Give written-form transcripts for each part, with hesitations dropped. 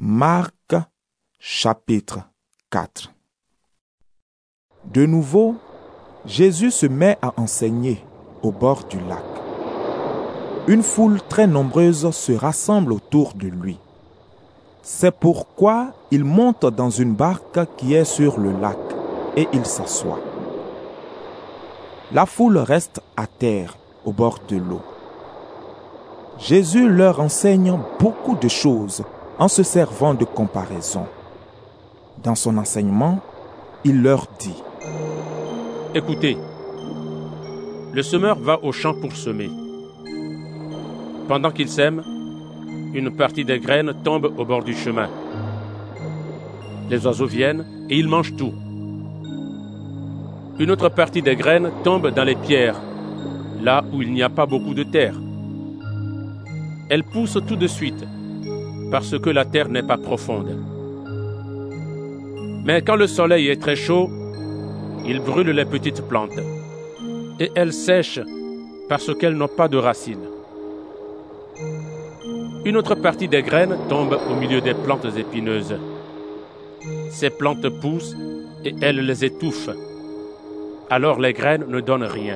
Marc, chapitre 4. De nouveau, Jésus se met à enseigner au bord du lac. Une foule très nombreuse se rassemble autour de lui. C'est pourquoi il monte dans une barque qui est sur le lac et il s'assoit. La foule reste à terre au bord de l'eau. Jésus leur enseigne beaucoup de choses en se servant de comparaisons. Dans son enseignement, il leur dit : Écoutez, le semeur va au champ pour semer. Pendant qu'il sème, une partie des graines tombe au bord du chemin. Les oiseaux viennent et ils mangent tout. Une autre partie des graines tombe dans les pierres, là où il n'y a pas beaucoup de terre. Elles poussent tout de suite, parce que la terre n'est pas profonde. Mais quand le soleil est très chaud, il brûle les petites plantes, et elles sèchent parce qu'elles n'ont pas de racines. Une autre partie des graines tombe au milieu des plantes épineuses. Ces plantes poussent et elles les étouffent. Alors les graines ne donnent rien.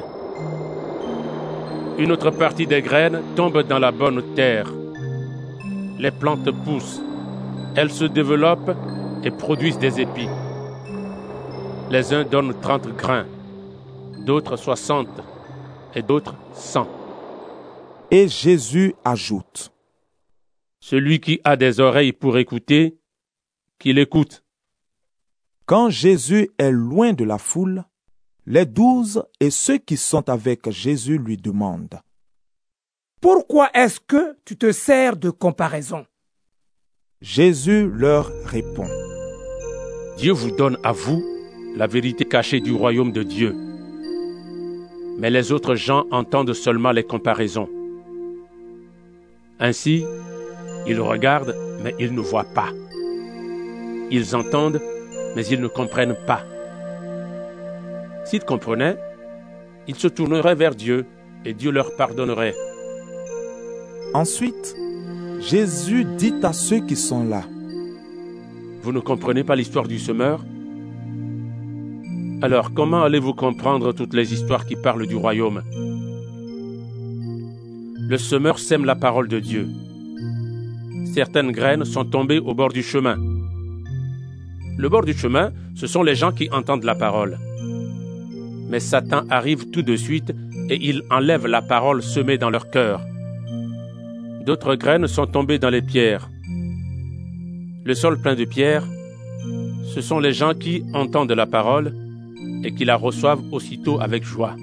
Une autre partie des graines tombe dans la bonne terre. Les plantes poussent, elles se développent et produisent des épis. Les uns donnent 30 grains, d'autres 60 et d'autres 100. Et Jésus ajoute : Celui qui a des oreilles pour écouter, qu'il écoute. Quand Jésus est loin de la foule, les 12 et ceux qui sont avec Jésus lui demandent : Pourquoi est-ce que tu te sers de comparaison ? Jésus leur répond : Dieu vous donne à vous la vérité cachée du royaume de Dieu. Mais les autres gens entendent seulement les comparaisons. Ainsi, ils regardent, mais ils ne voient pas. Ils entendent, mais ils ne comprennent pas. S'ils comprenaient, ils se tourneraient vers Dieu et Dieu leur pardonnerait. Ensuite, Jésus dit à ceux qui sont là : Vous ne comprenez pas l'histoire du semeur ? Alors comment allez-vous comprendre toutes les histoires qui parlent du royaume ? Le semeur sème la parole de Dieu. Certaines graines sont tombées au bord du chemin. Le bord du chemin, ce sont les gens qui entendent la parole. Mais Satan arrive tout de suite et il enlève la parole semée dans leur cœur. D'autres graines sont tombées dans les pierres. Le sol plein de pierres, ce sont les gens qui entendent la parole et qui la reçoivent aussitôt avec joie.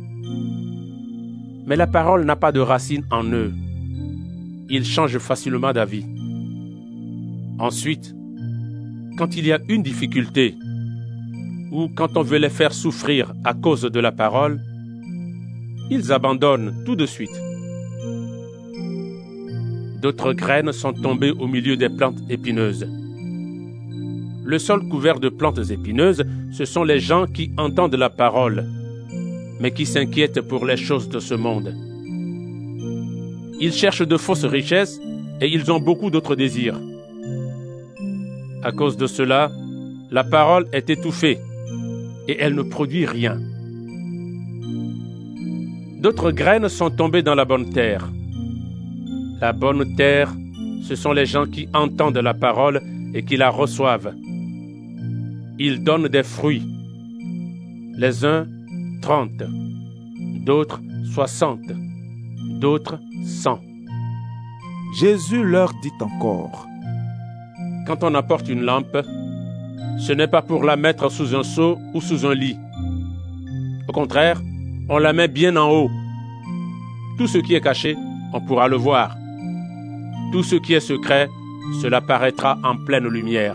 Mais la parole n'a pas de racine en eux. Ils changent facilement d'avis. Ensuite, quand il y a une difficulté, ou quand on veut les faire souffrir à cause de la parole, ils abandonnent tout de suite. D'autres graines sont tombées au milieu des plantes épineuses. Le sol couvert de plantes épineuses, ce sont les gens qui entendent la parole, mais qui s'inquiètent pour les choses de ce monde. Ils cherchent de fausses richesses et ils ont beaucoup d'autres désirs. À cause de cela, la parole est étouffée et elle ne produit rien. D'autres graines sont tombées dans la bonne terre. La bonne terre, ce sont les gens qui entendent la parole et qui la reçoivent. Ils donnent des fruits. Les uns 30, d'autres 60, d'autres 100. Jésus leur dit encore : Quand on apporte une lampe, ce n'est pas pour la mettre sous un seau ou sous un lit. Au contraire, on la met bien en haut. Tout ce qui est caché, on pourra le voir. Tout ce qui est secret, cela paraîtra en pleine lumière.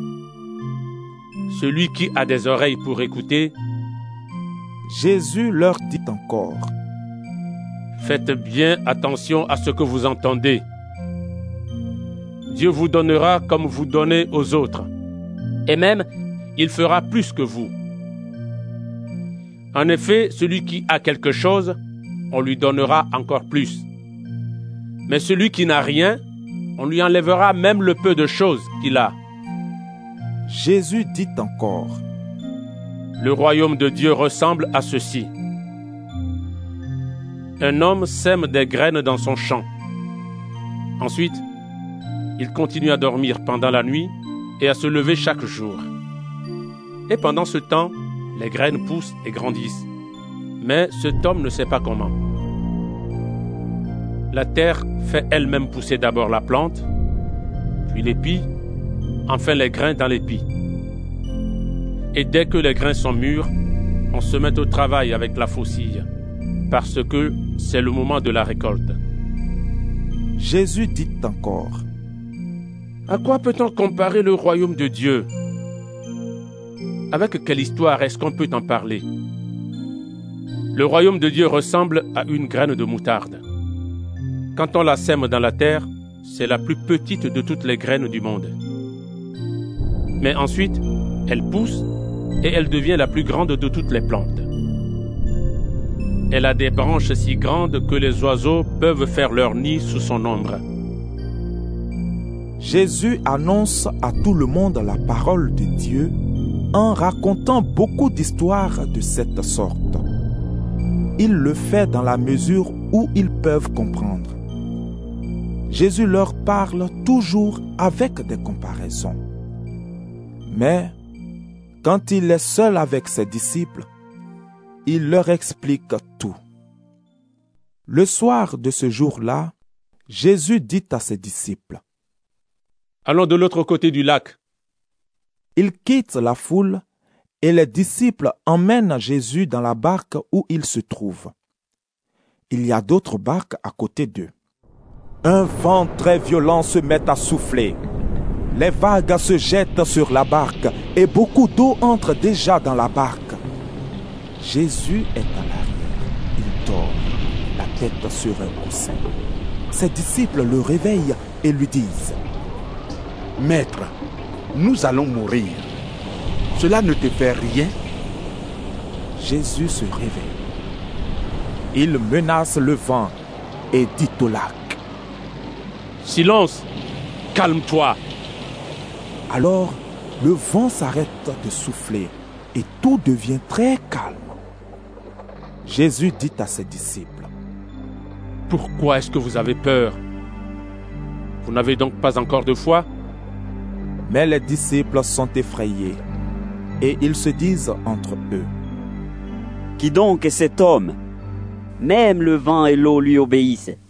Celui qui a des oreilles pour écouter, Jésus leur dit encore : Faites bien attention à ce que vous entendez. Dieu vous donnera comme vous donnez aux autres. Et même, il fera plus que vous. En effet, celui qui a quelque chose, on lui donnera encore plus. Mais celui qui n'a rien, on lui enlèvera même le peu de choses qu'il a. Jésus dit encore, Le royaume de Dieu ressemble à ceci. Un homme sème des graines dans son champ. Ensuite, il continue à dormir pendant la nuit et à se lever chaque jour. Et pendant ce temps, les graines poussent et grandissent. Mais cet homme ne sait pas comment. La terre fait elle-même pousser d'abord la plante, puis l'épi, enfin les grains dans l'épi. Et dès que les grains sont mûrs, on se met au travail avec la faucille, parce que c'est le moment de la récolte. Jésus dit encore, À quoi peut-on comparer le royaume de Dieu? Avec quelle histoire est-ce qu'on peut en parler? Le royaume de Dieu ressemble à une graine de moutarde. Quand on la sème dans la terre, c'est la plus petite de toutes les graines du monde. Mais ensuite, elle pousse et elle devient la plus grande de toutes les plantes. Elle a des branches si grandes que les oiseaux peuvent faire leur nid sous son ombre. Jésus annonce à tout le monde la parole de Dieu en racontant beaucoup d'histoires de cette sorte. Il le fait dans la mesure où ils peuvent comprendre. Jésus leur parle toujours avec des comparaisons. Mais quand il est seul avec ses disciples, il leur explique tout. Le soir de ce jour-là, Jésus dit à ses disciples, Allons de l'autre côté du lac. Il quitte la foule et les disciples emmènent Jésus dans la barque où il se trouve. Il y a d'autres barques à côté d'eux. Un vent très violent se met à souffler. Les vagues se jettent sur la barque et beaucoup d'eau entre déjà dans la barque. Jésus est à l'arrière. Il dort, la tête sur un coussin. Ses disciples le réveillent et lui disent, Maître, nous allons mourir. Cela ne te fait rien? Jésus se réveille. Il menace le vent et dit au lac, Silence, calme-toi. Alors, le vent s'arrête de souffler et tout devient très calme. Jésus dit à ses disciples, Pourquoi est-ce que vous avez peur? Vous n'avez donc pas encore de foi? Mais les disciples sont effrayés et ils se disent entre eux, Qui donc est cet homme? Même le vent et l'eau lui obéissent.